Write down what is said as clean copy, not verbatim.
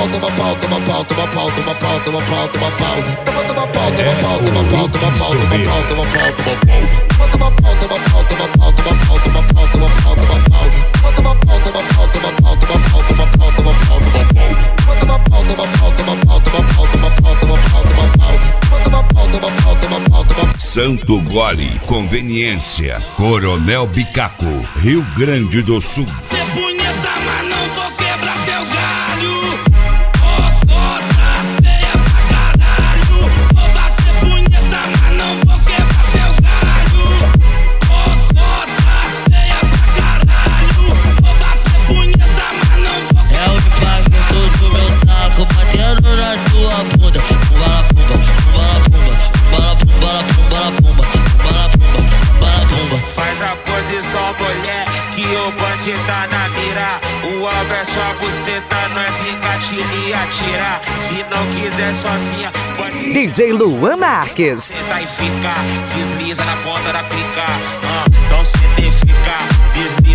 Santo Gole, Conveniência, Coronel Bicaco, Rio Grande do Sul. Ter punheta, mas não vou quebrar teu galho. Cocota, feia pra caralho. Vou bater punheta, mas não vou quebrar teu galho. Cocota, feia pra caralho. Vou bater punheta, mas não vou quebrar. É o que faz dentro do meu saco, batendo na tua bunda. Pumba, pumba, pumba, pumba, pumba, pumba, pumba. Faz a posição, mulher, que o bandido tá na mira. O alvo é sua buceta, nós engatilha e atira. Se não quiser sozinha, pode DJ Luan Marques. Senta e fica, desliza na ponta da pica. Então senta e fica, desliza.